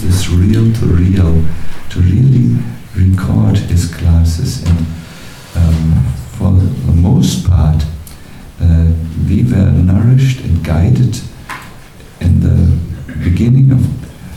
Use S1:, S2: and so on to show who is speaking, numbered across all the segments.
S1: this reel-to-reel to really record his classes, and for the most part we were nourished and guided in the beginning of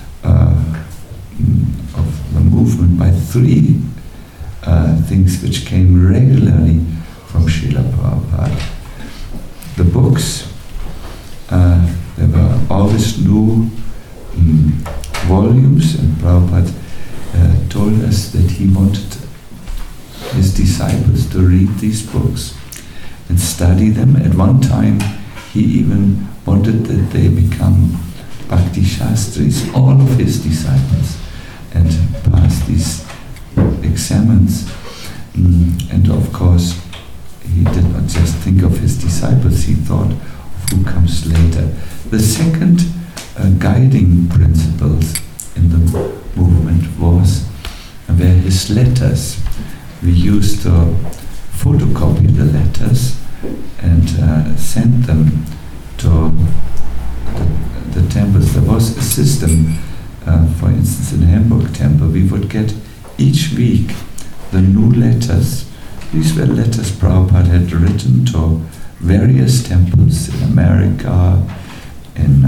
S1: the movement by three things which came regularly from Srila Prabhupada. The books, there were always new volumes, and Prabhupada told us that he wanted his disciples to read these books and study them. At one time, he even wanted that they become Bhakti Shastris, all of his disciples, and pass these examens. And of course, he did not just think of his disciples, he thought of who comes later. The second guiding principles in the movement were his letters. We used to photocopy the letters and send them to the temples. There was a system, for instance, in Hamburg temple, we would get each week the new letters. These were letters Prabhupada had written to various temples in America, in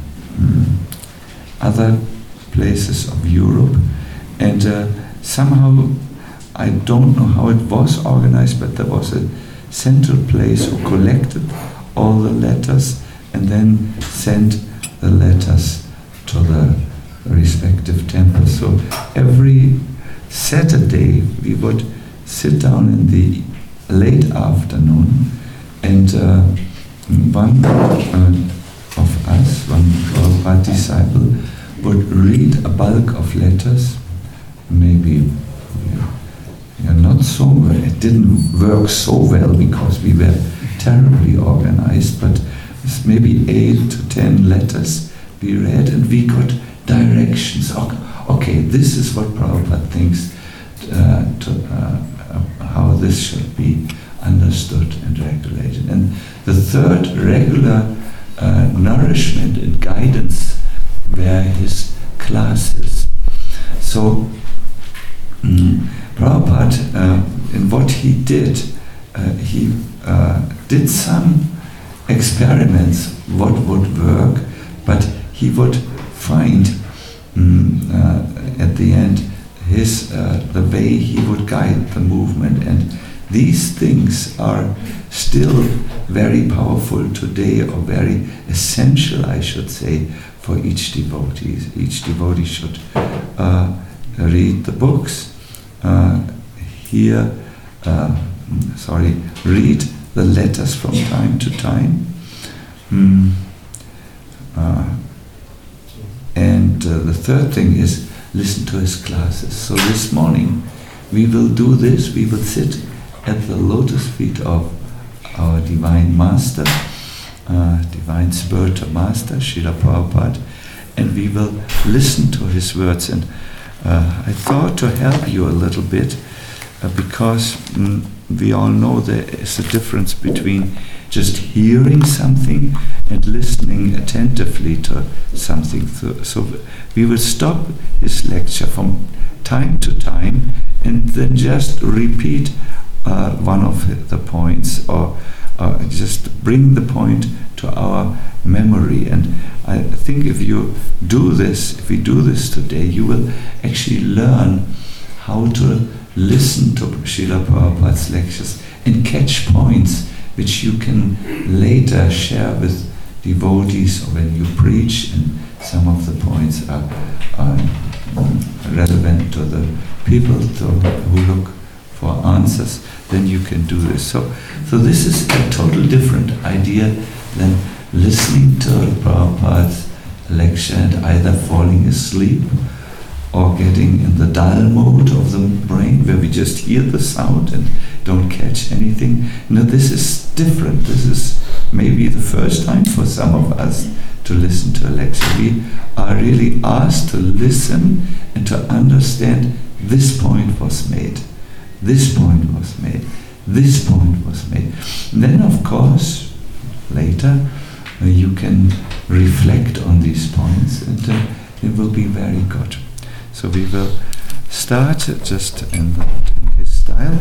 S1: other places of Europe, and somehow, I don't know how it was organized, but there was a central place who collected all the letters and then sent the letters to the respective temples. So every Saturday we would sit down in the late afternoon, and one of us, one of our disciple, would read a bulk of letters, maybe not so well. It didn't work so well because we were terribly organized, but maybe 8 to 10 letters we read, and we got directions. Okay, this is what Prabhupada thinks, how this should be understood and regulated. And the third regular nourishment and guidance were his classes. So Prabhupada, in what he did some experiments what would work, but he would find at the end the way he would guide the movement, and these things are still very powerful today, or very essential, I should say, for each devotee. Each devotee should read the books, read the letters from time to time, and the third thing is listen to his classes. So this morning we will do this. We will sit at the lotus feet of our Divine Master, Divine Spiritual Master, Srila Prabhupada, and we will listen to his words. And I thought to help you a little bit, because we all know there is a difference between just hearing something and listening attentively to something. So we will stop his lecture from time to time and then just repeat one of the points, or just bring the point to our memory. And I think if we do this today, you will actually learn how to listen to Srila Prabhupada's lectures and catch points which you can later share with devotees or when you preach, and some of the points are relevant to the people who look for answers, then you can do this. So this is a total different idea than listening to Prabhupada's lecture and either falling asleep or getting in the dull mode of the brain where we just hear the sound and don't catch anything. No, this is different. This is maybe the first time for some of us to listen to a lecture. We are really asked to listen and to understand this point was made, this point was made, this point was made. And then, of course, later you can reflect on these points and it will be very good. So we will start just in his style.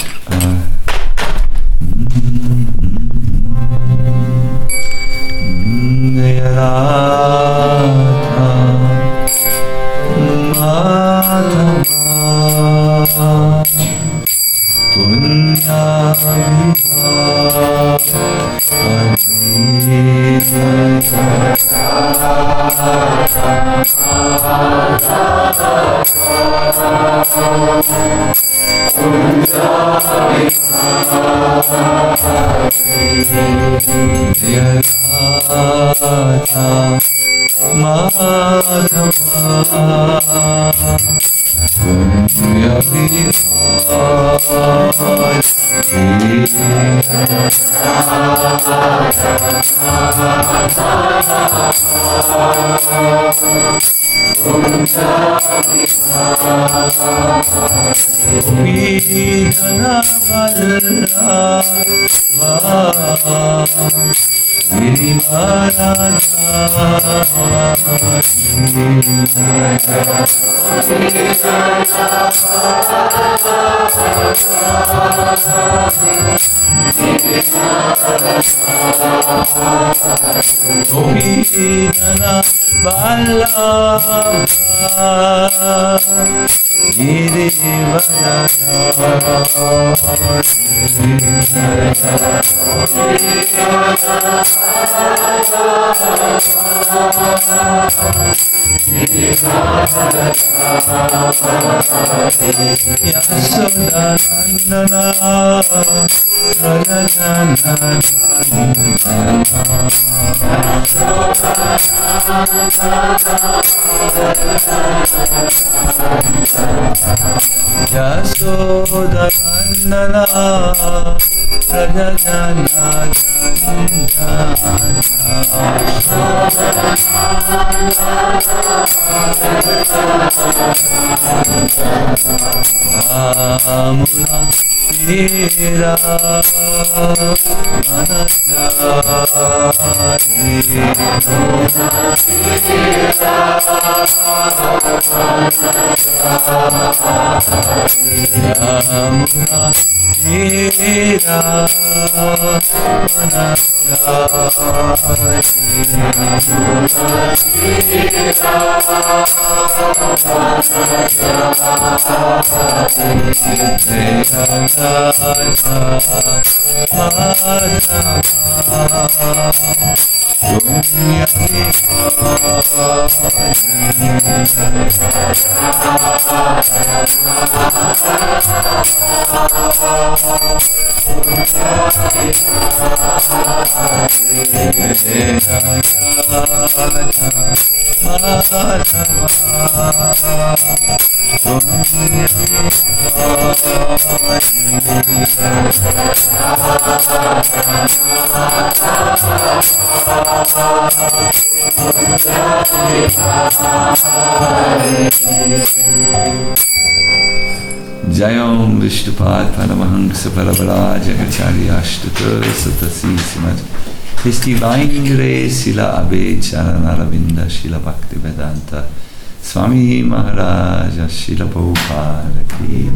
S1: Jayom Vishnupad Paramahansa Parabaraja Acharya Ashtata Satasi Simad. His Divine Grace Sila Abhay Charanaravinda Sila Bhakti Vedanta Swami Maharaja Sila Prabhupada Ki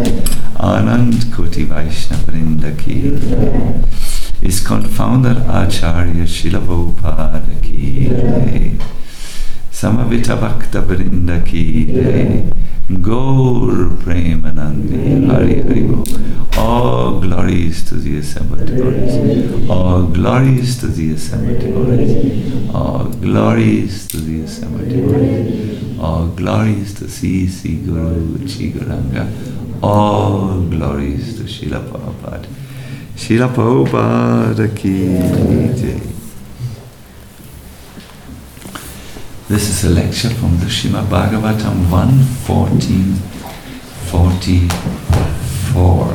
S1: Anand Koti Vaishnava Vrinda Ki ISKCON Founder Acharya Sila Prabhupada Ki Samavita Bhakta Vrinda Ki Gaur Premanandi Hari Hari Bo. All glories to the assembled devotees. All glories to the assembled devotees. All glories to the assembled devotees. All glories to C.C. Guru Chiguranga. All glories to Srila Prabhupada. Srila Prabhupada Ki Jai. This is a lecture from the Srimad Bhagavatam 1:14:44.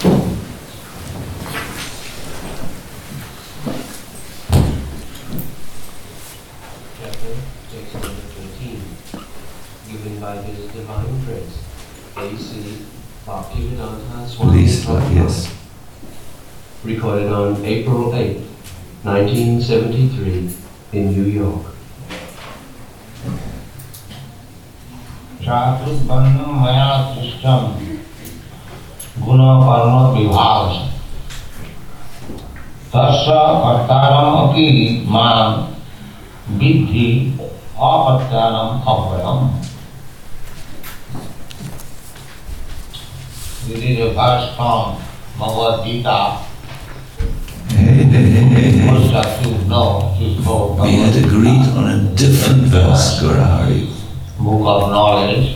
S2: Chapter, text number 13, given by His Divine Prince, A.C. Bhaktivedanta Swami Prabhupada.
S1: Yes.
S2: Recorded on April 8, 1973, in New York.
S3: Chaturvarna maya system guna karma vibhag tasya kartaram api man vidhi apatyanam abhayam. This is a verse from Bhagavad Gita. Most of you know this book.
S1: We had agreed on a different verse, Gurahari.
S3: Book of knowledge.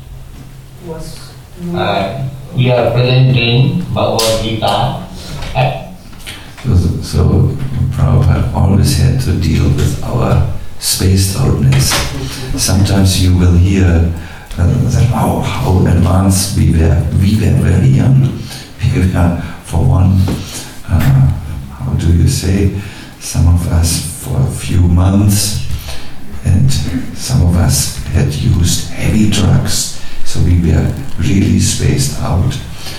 S3: We are presenting Bhagavad Gita.
S1: So Prabhupada always had to deal with our spaced outness. Sometimes you will hear that, oh, how advanced we were. We were very young. We were, for one, how do you say, some of us for a few months, and some of us had used heavy drugs, so we were really spaced out.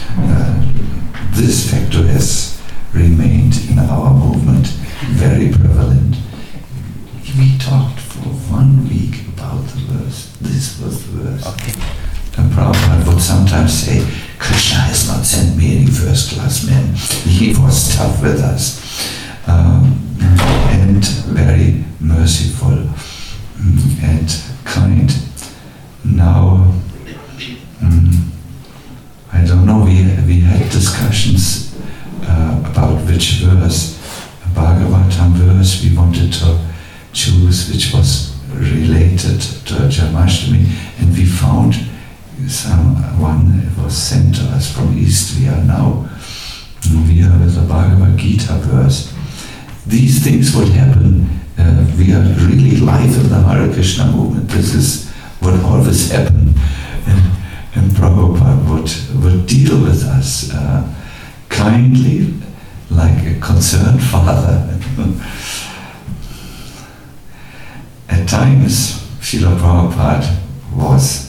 S1: This factor has remained in our movement very prevalent. We talked for 1 week about the verse. This was the verse. Okay. And Prabhupada would sometimes say, Krishna has not sent me any first-class men. He was tough with us. And very merciful and kind. Now, I don't know, we had discussions about which verse, a Bhagavatam verse we wanted to choose, which was related to Janmashtami, and we found someone was sent to us from East. We are now with the Bhagavad Gita verse. These things would happen. We are really live in the Hare Krishna movement. This is what always happened. And Prabhupada would deal with us kindly, like a concerned father. At times, Srila Prabhupada was,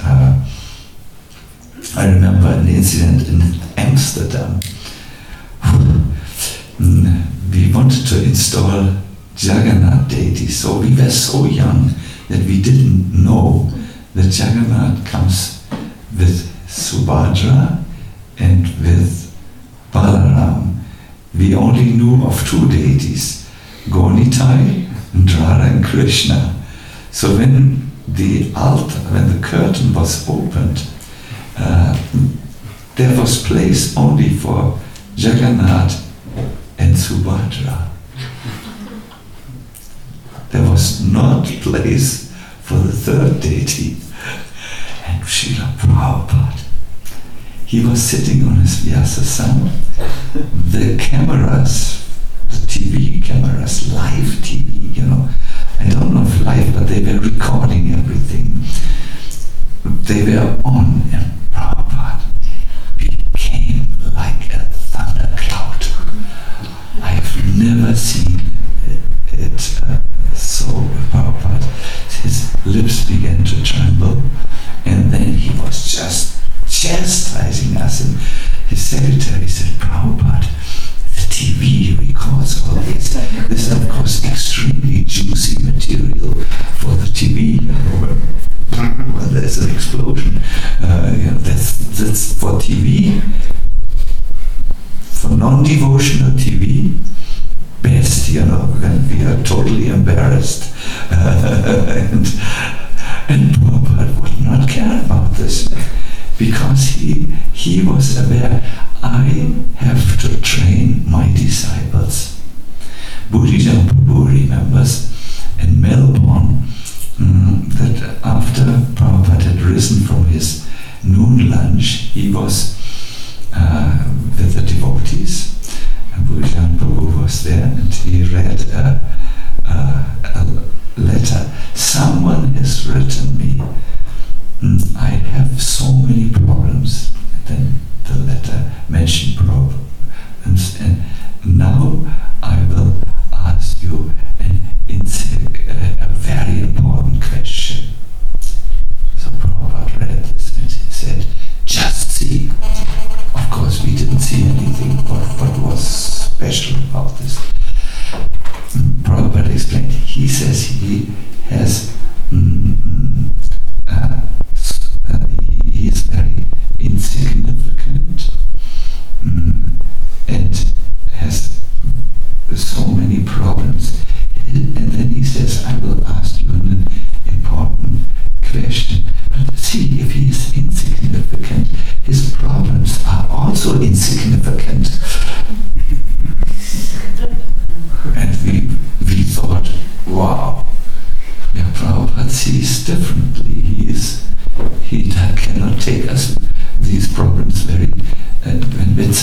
S1: I remember an incident in Amsterdam. We wanted to install Jagannath deity, so we were so young that we didn't know that Jagannath comes with Subhadra and with Balaram. We only knew of 2 deities, Gaunitai and Radha and Krishna. So when the curtain was opened, there was place only for Jagannath and Subhadra. There was not place for the 3rd deity. And Srila Prabhupada, he was sitting on his Vyasasana. The cameras, the TV cameras, live TV, I don't know if live, but they were recording everything. They were on, and Prabhupada became like a thundercloud. I've never seen it so. Prabhupada, his lips began to tremble, and then he was just chastising us. And his secretary said, Prabhupada, the TV records all this. This is, of course, extremely juicy material for the TV. When there's an explosion, that's for TV. For non-devotional TV, best, when we are totally embarrassed. And Prabhupada would not care about this, because he was aware, I have to train my disciples. Bhurijan Prabhu remembers in Melbourne that after Prabhupada had risen from his noon lunch, he was with the devotees. And Bhurijan Prabhu was there, and he read a letter. Someone has written me, I have so many problems. And then the letter mentioned problems. And now I will ask you a very important question. So Prabhupada read this and he said, just see. Of course, we didn't see anything. What was special about this? Prabhupada explained. He says he has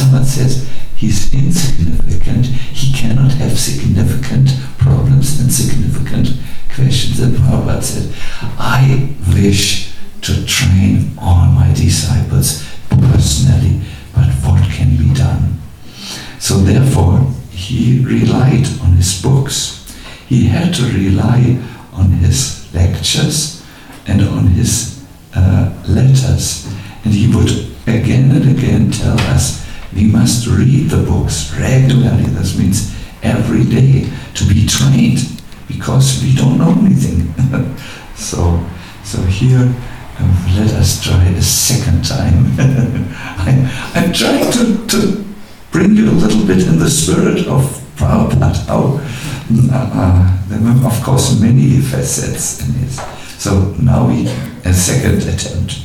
S1: Someone says he's insignificant, he cannot have significant problems and significant questions. And Prabhupada said, I wish to train all my disciples personally, but what can be done? So therefore, he relied on his books. He had to rely on his lectures and on his letters. And he would again and again tell us, we must read the books regularly. That means every day, to be trained, because we don't know anything. So here, let us try a second time. I'm trying to bring you a little bit in the spirit of Prabhupada. There were, of course, many facets in it. So now a second attempt.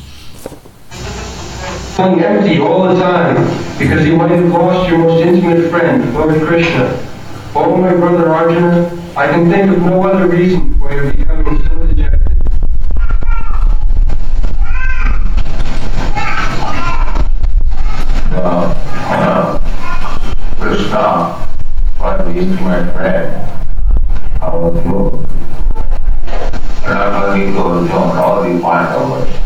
S4: Empty all the time, because you might have lost your most intimate friend, Lord Krishna. Oh, my brother Arjuna, I can think of no other reason why you're becoming so dejected.
S5: Krishna was the intimate friend of Arjuna. Not only to Arjuna, all the Pandavas.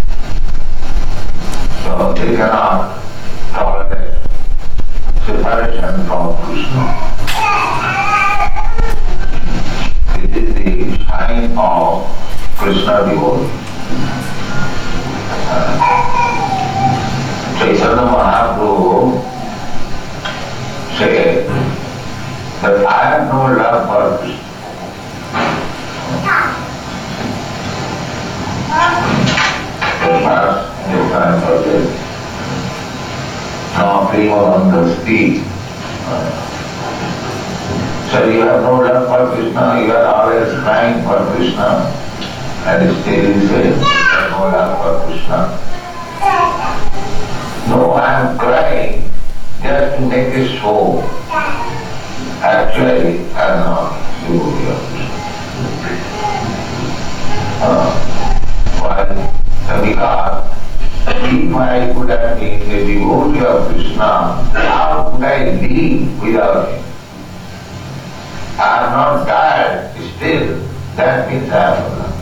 S5: So they cannot tolerate separation from Krishna. It is the sign of Krishna devotee. Chaitanya Mahaprabhu said that I have no love for Krishna. Now Premananda speak. So you have no love for Krishna, you are always crying for Krishna, and still you say, you have no love for Krishna. No, I am crying just to make it so. Actually, I am not devotee of Krishna. Why? Because if I could have been a devotee of Krishna, how could I live without him? I have not died still. That means I have love.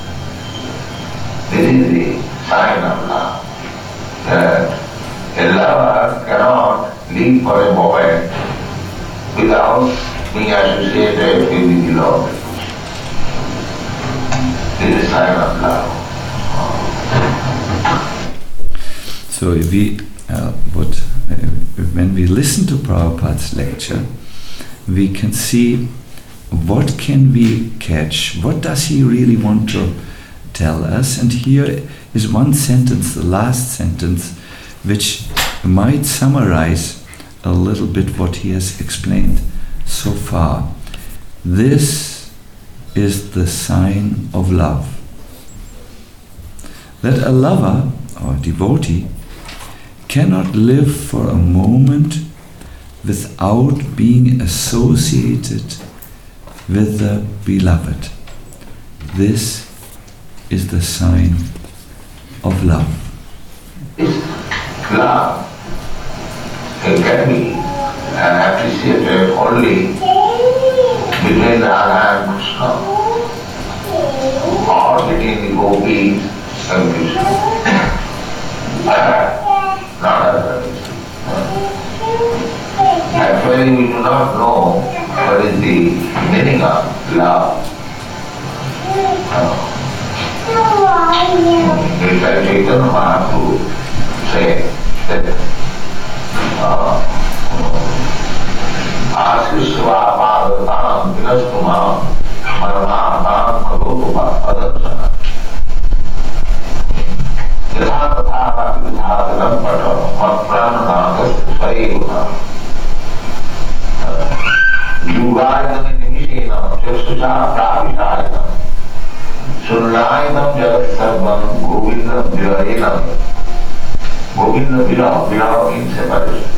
S5: This is the sign of love. That a lover cannot live for a moment without being associated with the beloved. This is a sign of love.
S1: So if we when we listen to Prabhupada's lecture, we can see what can we catch, what does he really want to tell us. And here is one sentence, the last sentence, which might summarize a little bit what he has explained so far. This is the sign of love. That a lover or devotee cannot live for a moment without being associated with the beloved. This is the sign of love.
S5: Love can be appreciated only between Radha and Krishna, or between the gopis and Krishna. Not otherwise. Actually, we do not know what is the meaning of love. If I Chaitanya Mahaprabhu say that Asishvapadatam vinastumam maranatam karotupa adarsana yathathatha vidhadalam patam matprananagas svayevuna yugayam nimishena chastusha pravishayam sunnayam jagat sarvam govindam virayenam. Govinda Viraha means separation.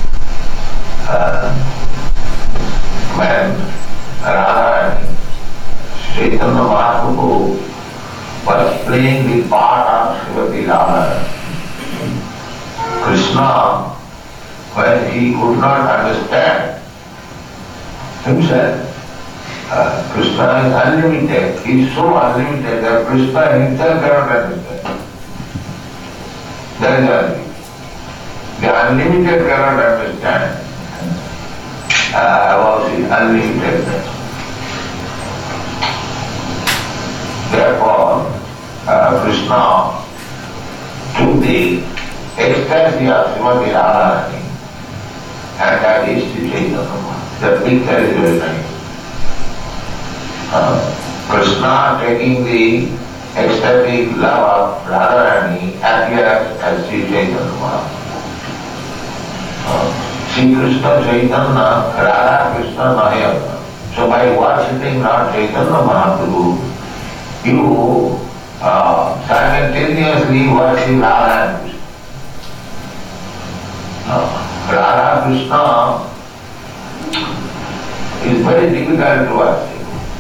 S5: When Radha and Chaitanya Mahaprabhu was playing the part of Srimati Radha, Krishna when he could not understand himself. Krishna is unlimited. He is so unlimited that Krishna himself cannot understand. That is unlimited. The unlimited cannot understand about his unlimitedness. Therefore, Krishna took the ecstasy of Srimati Radharani, and that is the Chaitanya Mahaprabhu. The picture is very nice. Krishna taking the ecstatic love of Radharani appears as Sri Chaitanya Mahaprabhu. Sri Krishna Chaitanya, Radha Krishna Nayana. So by worshipping Lord Chaitanya Mahaprabhu, you simultaneously worship Radha and Krishna. Radha Krishna is very difficult to worship.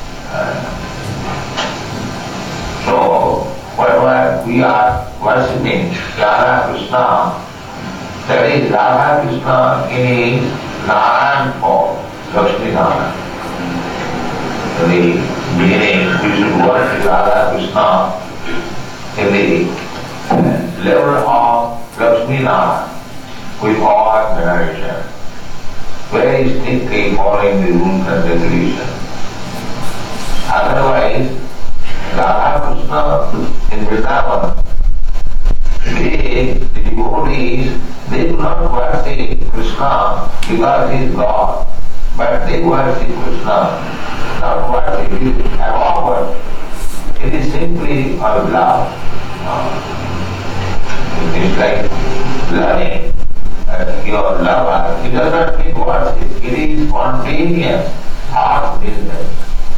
S5: So, whatever we are worshipping, Radha Krishna, that is Radha Krishna in his Narayan form, Lakshmi Narayan. In the beginning, we should worship Radha Krishna in the level of Lakshmi Narayan with all veneration, very strictly following the rules and regulations. Otherwise, Radha Krishna in Vrindavan, the devotees, they do not worship Krishna because he is God, but they worship Krishna, not worship, it is above worship. It is simply of love. It is like loving your lover. It does not need worship. It is spontaneous heart business.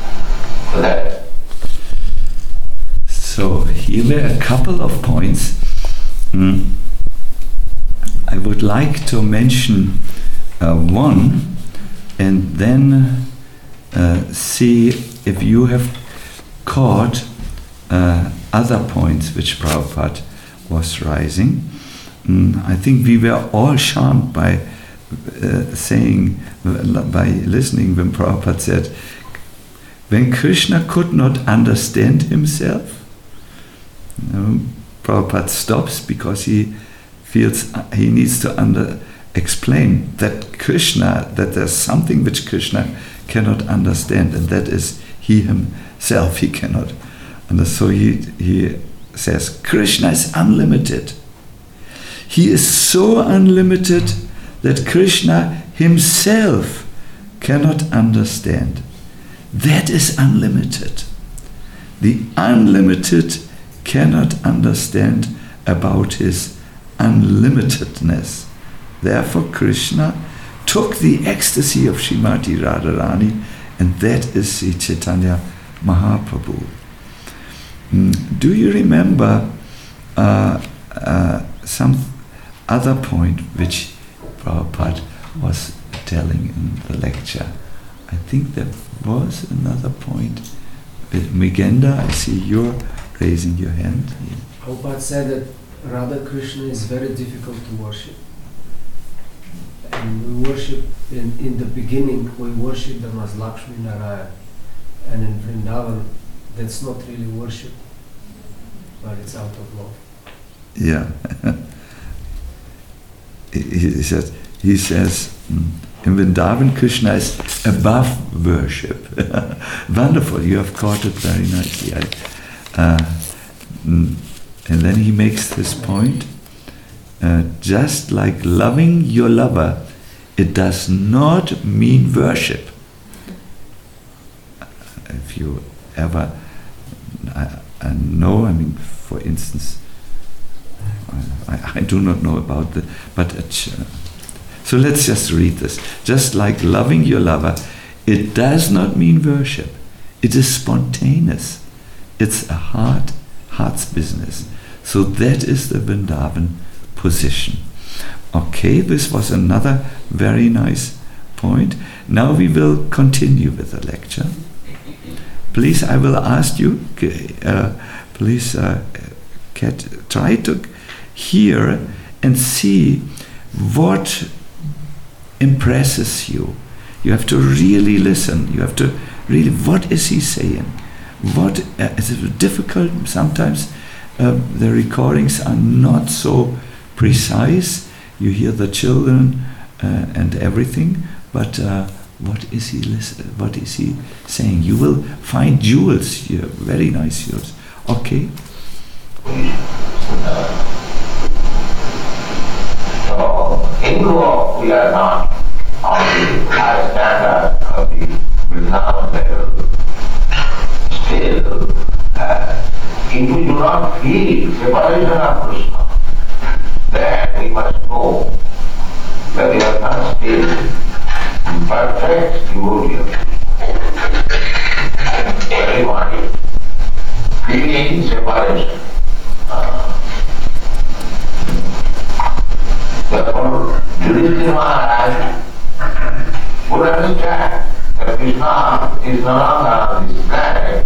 S1: So here were a couple of points. I would like to mention one and then see if you have caught other points which Prabhupada was raising. I think we were all charmed by listening when Prabhupada said, when Krishna could not understand himself, Prabhupada stops because he feels he needs to explain that Krishna, that there's something which Krishna cannot understand, and that is he himself, he cannot. And so he says, Krishna is unlimited. He is so unlimited that Krishna himself cannot understand. That is unlimited. The unlimited cannot understand about his unlimitedness. Therefore, Krishna took the ecstasy of Srimati Radharani, and that is Sri Chaitanya Mahaprabhu. Do you remember some other point which Prabhupada was telling in the lecture? I think there was another point. Migenda, I see you're raising your hand.
S6: Prabhupada said that Radha Krishna is very difficult to worship. And we worship, in the beginning, we worship them as Lakshmi Narayan. And in Vrindavan, that's not really worship, but it's out of love.
S1: Yeah. He says, in Vrindavan, Krishna is above worship. Wonderful, you have caught it very nicely. And then he makes this point, just like loving your lover, it does not mean worship. If you ever know, I mean, for instance, I do not know about the, but so let's just read this. Just like loving your lover, it does not mean worship. It is spontaneous. It's a heart's business. So that is the Vrindavan position. Okay, this was another very nice point. Now we will continue with the lecture. Please, I will ask you, please try to hear and see what impresses you. You have to really listen. You have to really, what is he saying? What is it difficult sometimes? The recordings are not so precise. You hear the children and everything, but what is he what is he saying? You will find jewels here, very nice jewels. Okay.
S5: So in Goa we are not on the high standard of the Vrindavan level. Still, if we do not feel separation of Krishna, then we must know that we are not still perfect devotee of everyone feeling separation. Therefore, Yudhishthira Maharaj would understand that Krishna is no longer on this planet.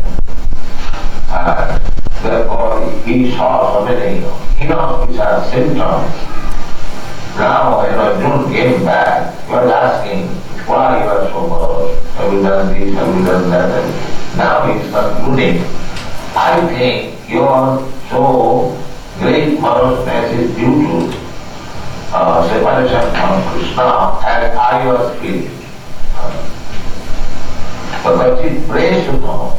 S5: Therefore, he saw so many, these are symptoms. Now, Arjuna came back, he was asking, why you are so morose? Have you done this, have you done that? Now he is concluding, I think your so great moroseness is due to separation from Krishna, as I was feeling. But it prays to know.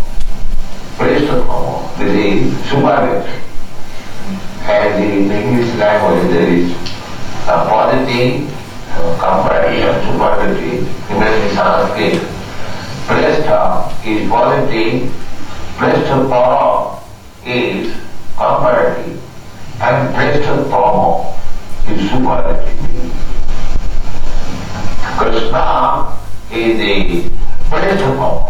S5: This is superlative. And in English language there is a positive, comparative, superlative, even in Sanskrit. Prestha is positive, prestha is comparative, and prestha is superlative. Krishna is the prestha.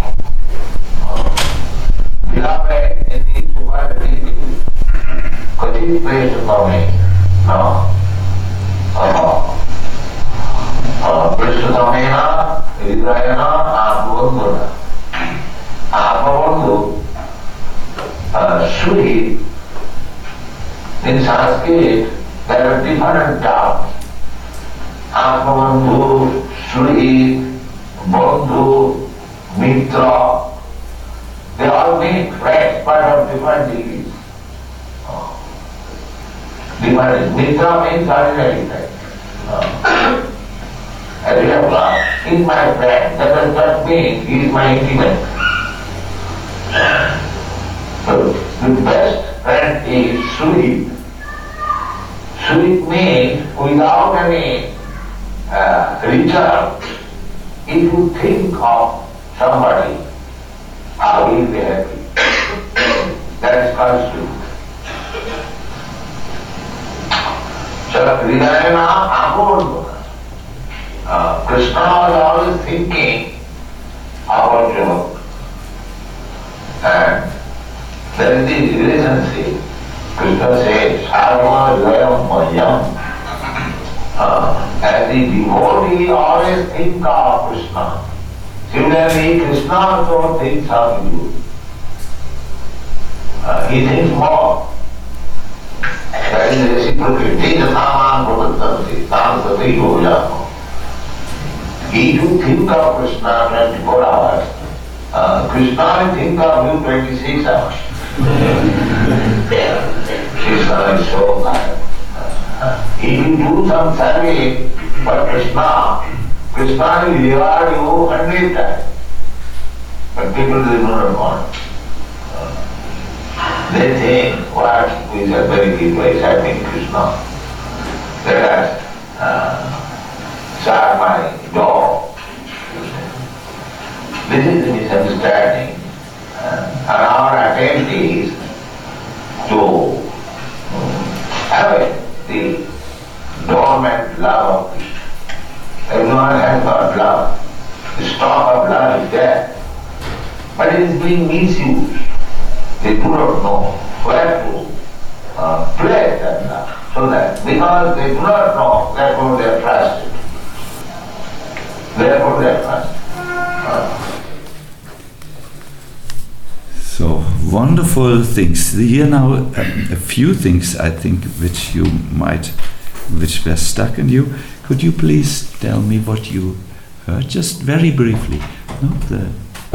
S5: Beloved in the superlative, could you praise for me? No. Prishtamena, Hridayana, Atmabandhuna. Atmabandhu, Shri, in Sanskrit, there are different terms. Atmabandhu, Shri, Bandhu, Mitra, they all mean friends, but of different degrees. Mitra means ordinary friend. As you have learned, he is my friend. That does not mean he is my intimate. So the best friend is sweet. Sweet means without any return. If you think of somebody, I will be happy. That is called sweet. So Hridayana Apurvana. Krishna was always thinking about you. And there is the relationship. Krishna says, Sarva Layam Mayam. As the devotee always think of Krishna. Similarly, Krishna also thinks of you. He thinks more. That is reciprocity. If you think of Krishna 24 hours, Krishna will think of you 26 hours. Krishna is so kind. If you do some service for Krishna, Krishna will reward you 100 times. But people do not want. They think what is a very big way serving Krishna. Let us serve my dog. This is the misunderstanding. And our attempt is to have the dormant love of Krishna. Everyone has got love. The stock of love is there. But it is being misused. They do not know where to place that love. So that because they do not know, therefore they are trusted. Therefore they are trusted.
S1: So wonderful things. Here now a few things I think which were stuck in you. Could you please tell me what you heard, just very briefly? Not the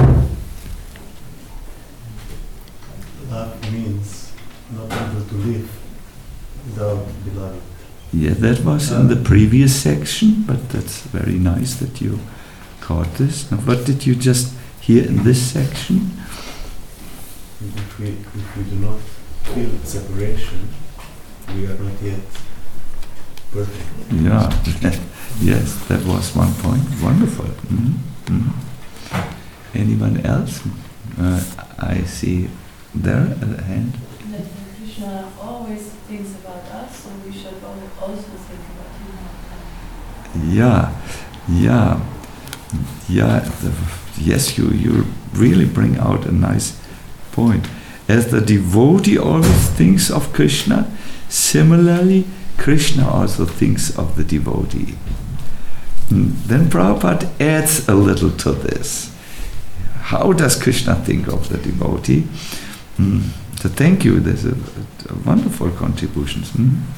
S7: Love means not able to live without beloved.
S1: Yeah, that was in the previous section, but that's very nice that you caught this. Now, what did you just hear in this section?
S7: If we do not feel separation, we are not yet perfect.
S1: Yeah, yes, that was one point. Wonderful. Anyone else? I see there a hand.
S8: That Krishna always thinks about us, so we should also think about him. Yes, you really bring out a nice point. As the devotee always thinks of Krishna, similarly, Krishna also thinks of the devotee. Then Prabhupada adds a little to this. How does Krishna think of the devotee? So thank you, there's a wonderful contributions.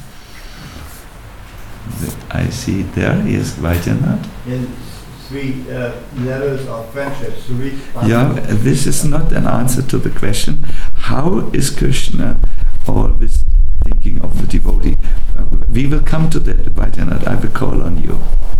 S8: I see there, yes, Vaidyanatha.
S9: In 3 levels of friendship.
S1: Yeah, this is not an answer to the question. How is Krishna always thinking of the devotee? We will come to that, Vaidyanatha. I will call on you.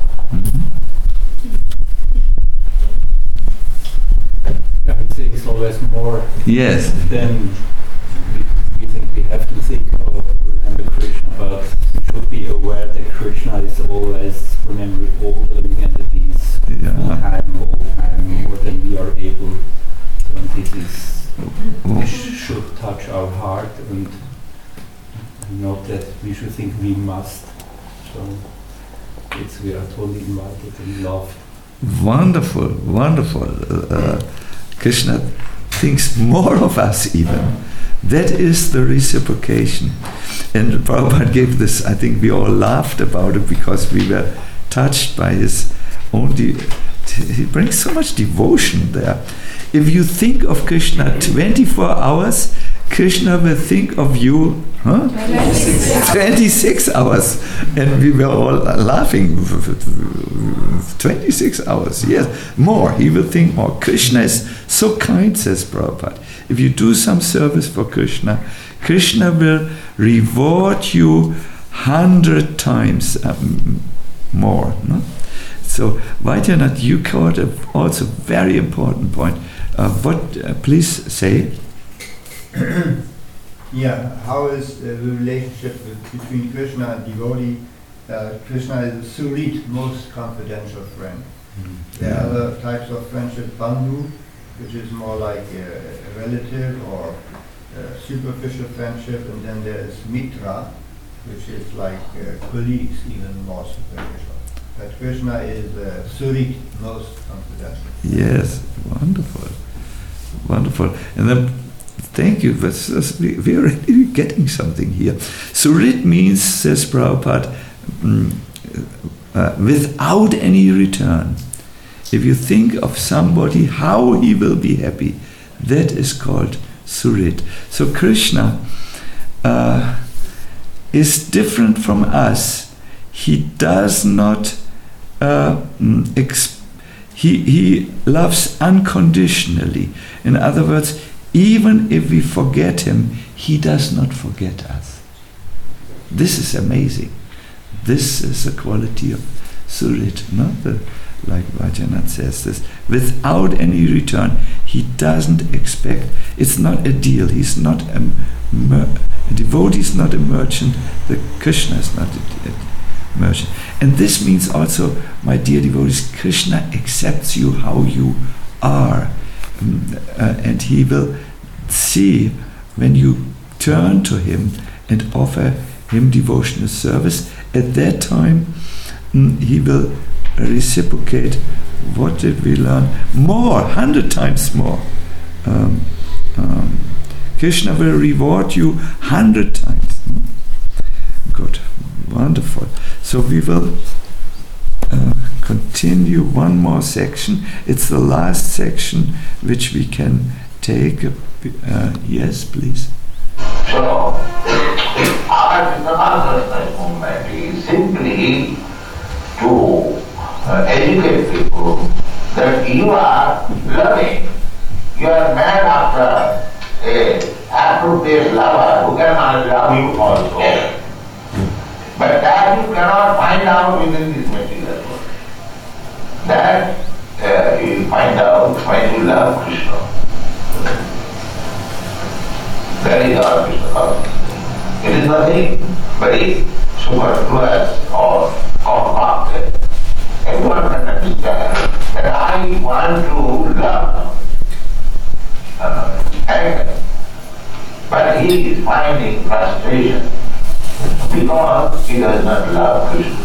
S10: Yeah, he thinks always more.
S1: Yes.
S10: Than we think we have to think or remember Krishna, but we should be aware that Krishna is always remembering all the living entities all time, more than we are able. So this should touch our heart, and not that we should think we must. So we are totally invited and loved.
S1: Wonderful, wonderful. Krishna thinks more of us even. That is the reciprocation. And Prabhupada gave this, I think we all laughed about it because we were touched by his own, he brings so much devotion there. If you think of Krishna 24 hours, Krishna will think of you 26 hours. And we were all laughing. 26 hours, yes, more. He will think more. Krishna is so kind, says Prabhupada. If you do some service for Krishna, Krishna will reward you 100 times more. No? So, Vaidyanatha, you caught also very important point. Please say.
S9: Yeah, how is the relationship between Krishna and devotee? Krishna is the Surit, most confidential friend. There are other types of friendship, Bandhu, which is more like a relative or superficial friendship, and then there is Mitra, which is like colleagues, even more superficial. But Krishna is Surit, most confidential.
S1: Yes, wonderful, wonderful. And then, thank you. We are really getting something here. Surit means, says Prabhupada, without any return. If you think of somebody, how he will be happy, that is called Surit. So Krishna is different from us. He does not, he loves unconditionally. In other words, even if we forget him, he does not forget us. This is amazing. This is a quality of Surit, like Vaidyanatha says this. Without any return, he doesn't expect. It's not a deal. He's not a devotee is not a merchant. The Krishna is not a merchant. And this means also, my dear devotees, Krishna accepts you how you are. And he will see when you turn to him and offer him devotional service. At that time, he will reciprocate. What did we learn? More, 100 times more. Krishna will reward you 100 times. Good, wonderful. So we will continue one more section. It's the last section which we can take. Yes, please.
S5: So, our another movement is simply you are loving, you are mad after a appropriate lover who cannot love you also. But that you cannot find out within this material world. That you will find out when you love Krishna. That is our Krishna consciousness. It is nothing very superfluous or compacted. Everyone can understand that I want to love anger. But he is finding frustration because he does not love Krishna.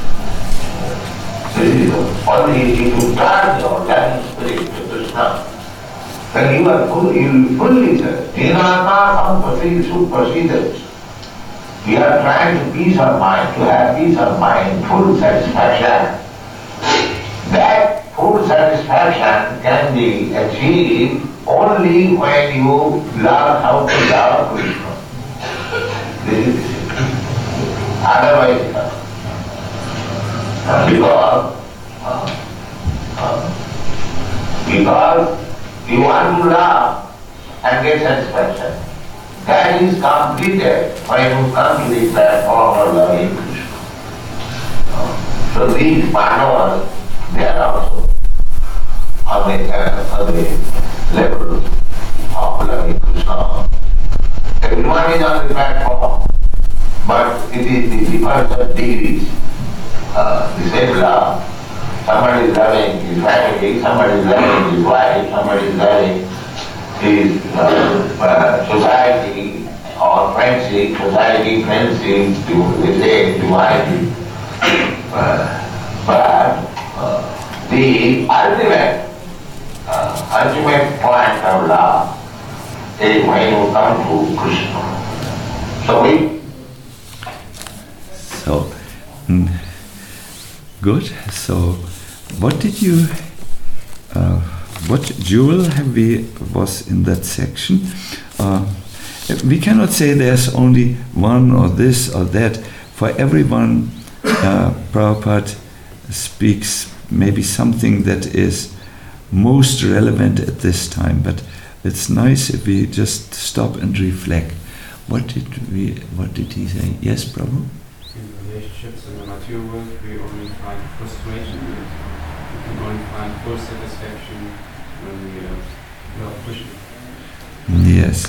S5: This is only if you turn your loving spirit to Krishna, then you are fully there. Jnanatma sampati suprasiddhati. We are trying to peace of mind, to have peace of mind, full satisfaction. That full satisfaction can be achieved only when you learn how to love Krishna. This is it. Otherwise, because you want to love and get satisfaction. That is completed when you come to the platform of loving Krishna. So these Pandavas, they are also on the level of loving Krishna. Everyone is on the platform, but it is the difference of degrees. The same love. Somebody is loving his family, somebody is loving his wife, somebody is loving his society or friendship, society, friendship, the same divinity. But the ultimate point of love is when you come to Krishna.
S8: Good. So, what did you? What jewel was in that section? We cannot say there's only one or this or that. For everyone, Prabhupada speaks maybe something that is most relevant at this time. But it's nice if we just stop and reflect. What did he say? Yes, Prabhu?
S11: In relationships in the material world, we only find frustration. We can only find full satisfaction when we love Krishna.
S8: Yes.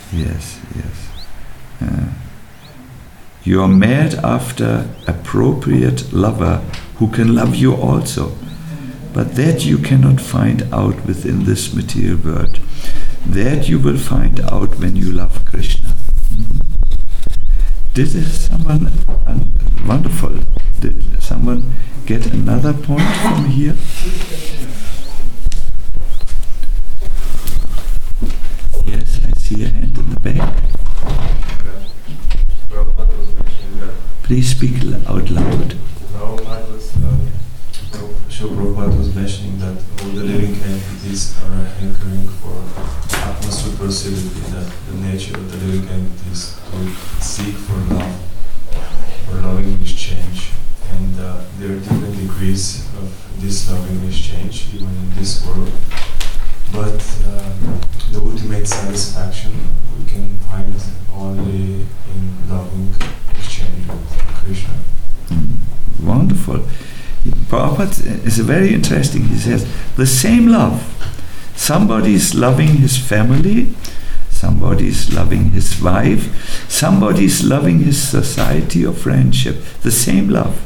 S8: You are mad after appropriate lover who can love you also, but that you cannot find out within this material world. That you will find out when you love Krishna. Did someone wonderful? Did someone get another point from here? Yes, I see a hand in the back. Please speak out loud.
S12: Prabhupada was mentioning that all the living entities are hankering for atmosphere possibility, that the nature of the living entities to seek for love, for loving exchange. And there are different degrees of this loving exchange, even in this world. But the ultimate satisfaction we can find only in loving exchange with Krishna.
S8: Wonderful. Prabhupada is very interesting. He says, the same love. Somebody is loving his family, somebody is loving his wife, somebody is loving his society or friendship. The same love.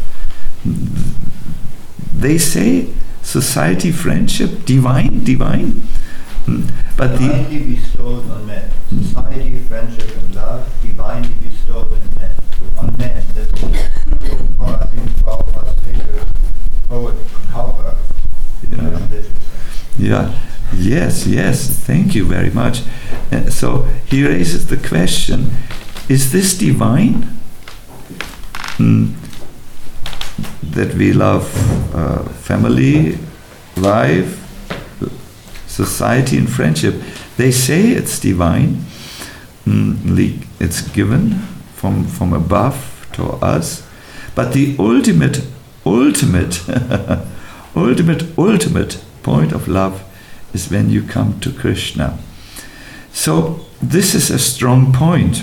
S8: They say society, friendship, divine. But
S9: divinely bestowed on men. Society, friendship, and love, divinely bestowed on men. That's what I think Prabhupada's favorite poet, Kalpa.
S8: Yeah. Yes. Thank you very much. So he raises the question: is this divine? That we love family, wife, society, and friendship. They say it's divine. It's given from above to us. But the ultimate point of love is when you come to Krishna. So this is a strong point.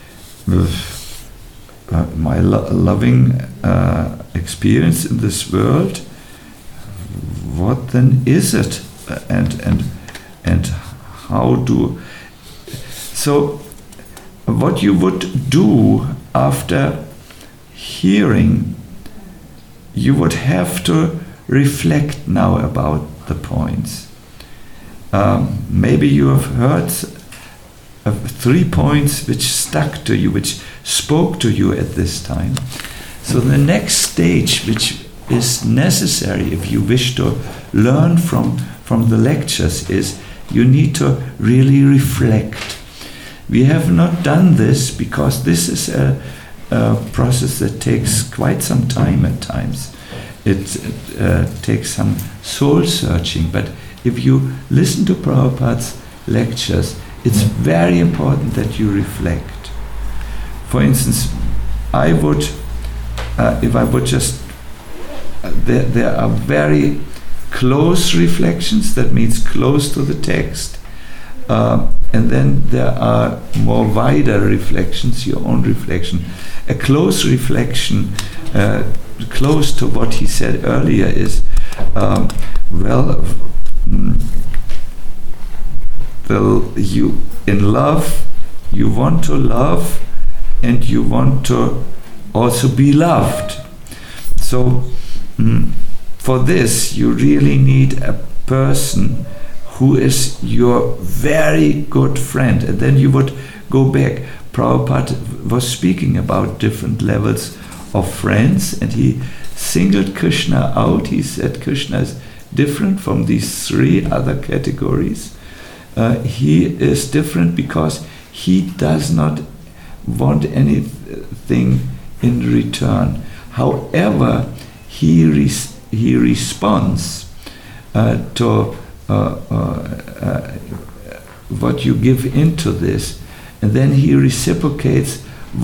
S8: My loving experience in this world, what then is it? And how do... So what you would do after hearing, you would have to reflect now about the points. Maybe you have heard 3 points which stuck to you, which spoke to you at this time. So the next stage, which is necessary if you wish to learn from the lectures, is you need to really reflect. We have not done this because this is a process that takes quite some time at times. It takes some soul searching, but if you listen to Prabhupada's lectures, it's very important that you reflect. For instance, I would, if I would just, there are very close reflections, that means close to the text, and then there are more wider reflections, your own reflection. A close reflection, close to what he said earlier, is, you in love, you want to love, and you want to also be loved. So for this, you really need a person who is your very good friend. And then you would go back. Prabhupada was speaking about different levels of friends, and he singled Krishna out. He said Krishna is different from these 3 other categories. He is different because he does not want anything in return. However, he responds to what you give into this, and then he reciprocates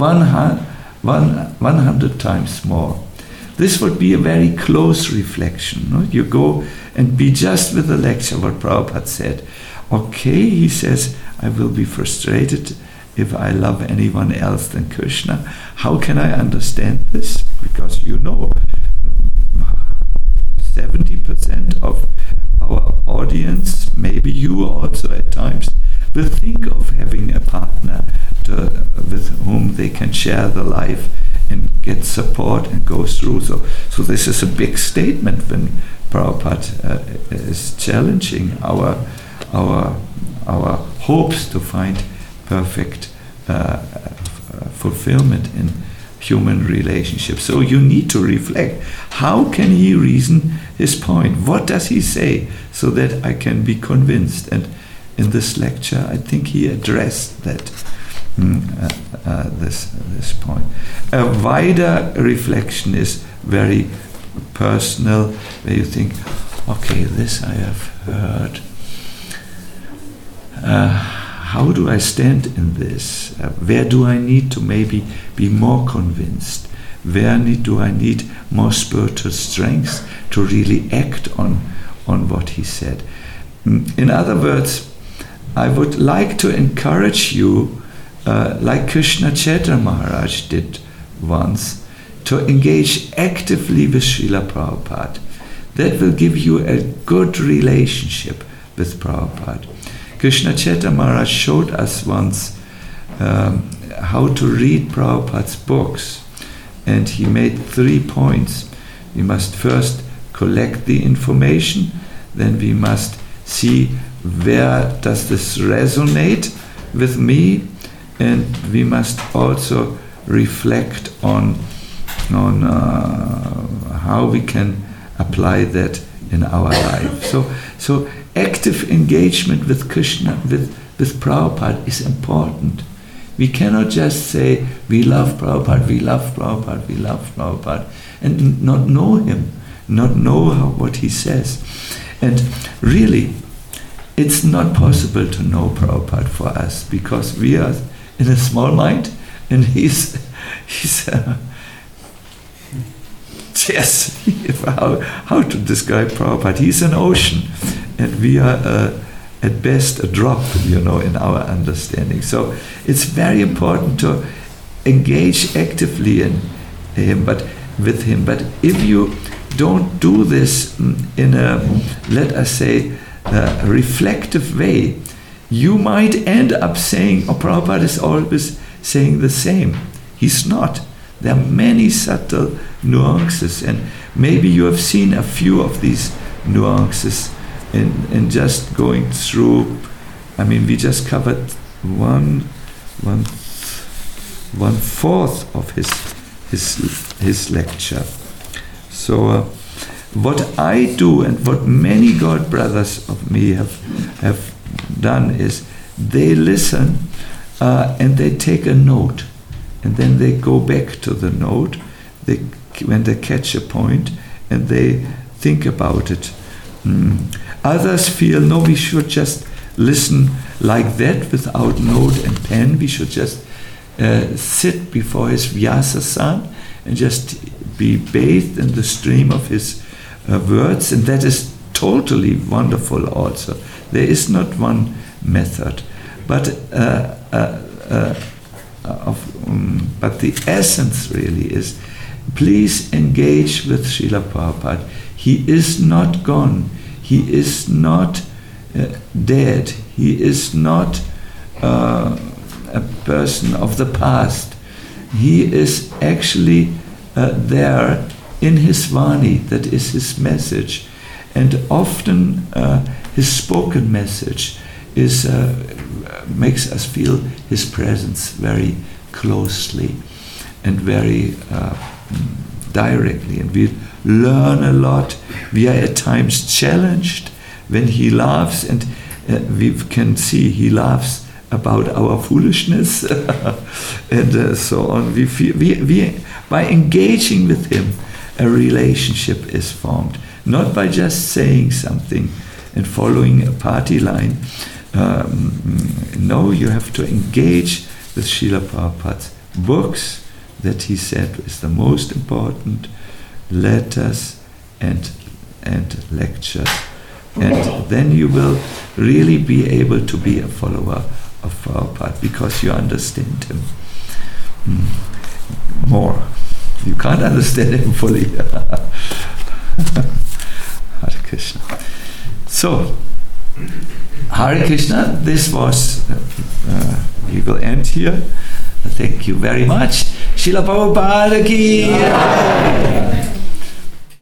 S8: 100 times more. This would be a very close reflection. No? You go and be just with the lecture, what Prabhupada said. Okay, he says, I will be frustrated if I love anyone else than Krishna. How can I understand this? Because 70% of our audience, maybe you also at times, will think of having a partner with whom they can share the life and get support and go through. So this is a big statement when Prabhupada is challenging our hopes to find perfect fulfillment in human relationships. So you need to reflect. How can he reason his point? What does he say so that I can be convinced? And in this lecture, I think he addressed that this point. A wider reflection is very personal, where you think, okay, this I have heard. How do I stand in this? Where do I need to maybe be more convinced? Where do I need more spiritual strength to really act on what he said? In other words, I would like to encourage you, like Krishna Chaitra Maharaj did once, to engage actively with Srila Prabhupada. That will give you a good relationship with Prabhupada. Krishna Chaitra Maharaj showed us once how to read Prabhupada's books, and he made 3 points. We must first collect the information, then we must see where does this resonate with me, and we must also reflect on how we can apply that in our life. So active engagement with Krishna, with Prabhupada is important. We cannot just say, we love Prabhupada, we love Prabhupada, we love Prabhupada, and not know him, not know what he says. And really, it's not possible to know Prabhupada for us, because we are in a small mind, and he's yes, how to describe Prabhupada? He's an ocean. and we are at best a drop, in our understanding. So it's very important to engage actively with him. But if you don't do this in a, let us say, reflective way, you might end up saying, Prabhupada is always saying the same. He's not. There are many subtle nuances, and maybe you have seen a few of these nuances in just going through. I mean, we just covered one fourth of his lecture. So what I do, and what many God brothers of me have done, is they listen and they take a note, and then they go back to the note when they catch a point, and they think about it. Others feel, no, we should just listen like that without note and pen. We should just sit before his Vyasa-san and just be bathed in the stream of his words, and that is totally wonderful also. There is not one method, but the essence really is, please engage with Srila Prabhupada. He is not gone. He is not dead. He is not a person of the past. He is actually there in his Vani, that is his message. And often his spoken message makes us feel his presence very closely and very directly. And we learn a lot. We are at times challenged when he laughs, and we can see he laughs about our foolishness and so on. We feel, by engaging with him, a relationship is formed, not by just saying something and following a party line. No, you have to engage with Srila Prabhupada's books, that he said is the most important, letters and lectures. And then you will really be able to be a follower of Prabhupada, because you understand him more. You can't understand him fully. Hare Krishna. So, Hare Krishna, this was, we will end here. Thank you very much. Srila Prabhupada ki.